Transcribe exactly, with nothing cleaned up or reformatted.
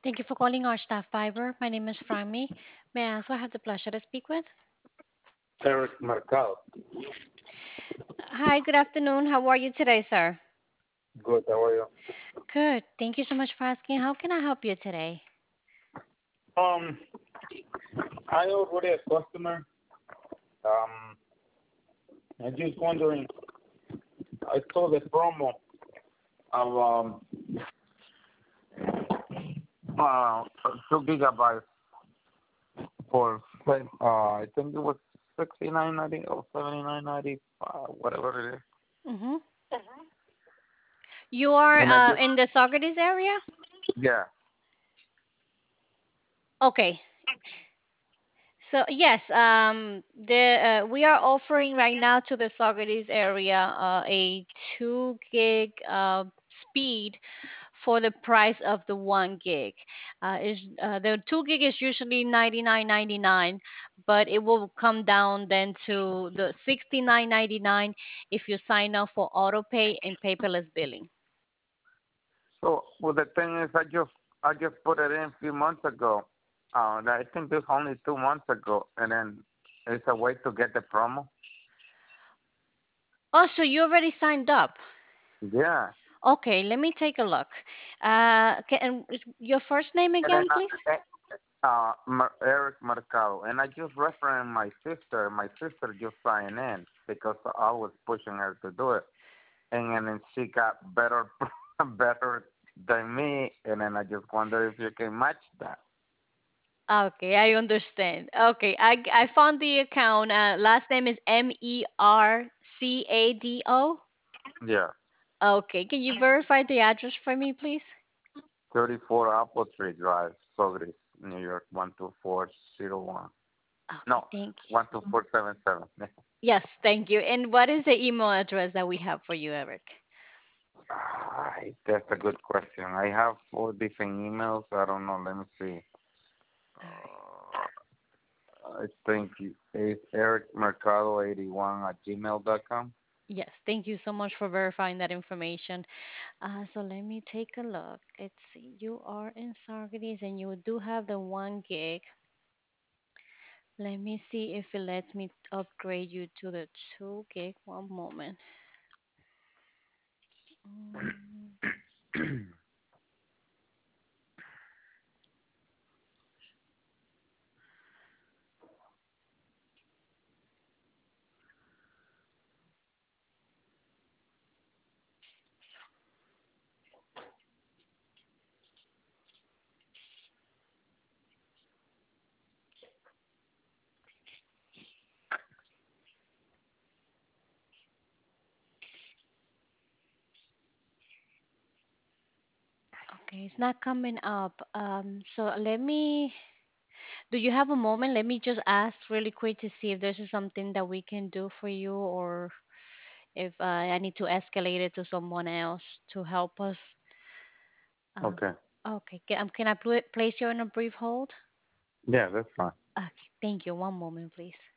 Thank you for calling our staff fiber. My name is Frammy. May I ask who I have the pleasure to speak with? Eric Mercado. Hi, good afternoon. How are you today, sir? Good, how are you? Good. Thank you so much for asking. How can I help you today? Um, I already a customer. Um, I'm just wondering, I saw the promo of um, uh, two gigabytes for, uh, I think it was sixty nine ninety or seventy nine ninety, uh, whatever it is. Mm-hmm. You are And I uh, just, in the Socrates area? yeah. Okay. So yes, um, the uh, we are offering right now to the Socrates area uh, a two gig uh, speed for the price of the one gig. Uh, is uh, the two gig is usually ninety nine ninety nine, but it will come down then to the sixty nine ninety nine if you sign up for auto pay and paperless billing. So, well, the thing is, I just, I just put it in a few months ago. Uh, I think this only two months ago, and then it's a way to get the promo. Oh, so you already signed up? Yeah. Okay, let me take a look. Uh, can, your first name And then again, please? uh, uh, Mer- Eric Mercado, and I just referenced my sister. My sister just signed in because I was pushing her to do it, and then she got better, better than me. And then I just wonder if you can match that. Okay, I understand. Okay, I I found the account. Uh, last name is M E R C A D O. Yeah, Okay, can you verify the address for me, please? thirty-four Apple Tree Drive, Sogris, New York, one two four zero one. Okay, No, thank you. one two four seven seven. Yes, thank you. And what is the email address that we have for you, Eric? Ah, that's a good question. I have four different emails. I don't know. Let me see. All right. I think it's Eric Mercado eighty one at gmail dot com. Yes, thank you so much for verifying that information. Uh, so let me take a look. Let's see. You are in Socrates and you do have the one gig. Let me see if it lets me upgrade you to the two gig. One moment. Mm, okay, it's not coming up. Um, so let me. Do you have a moment? Let me just ask really quick to see if this is something that we can do for you, or if uh, I need to escalate it to someone else to help us. Um, Okay. okay, can, um, can I pl- place you on a brief hold? Yeah, that's fine. Okay, thank you. One moment, please.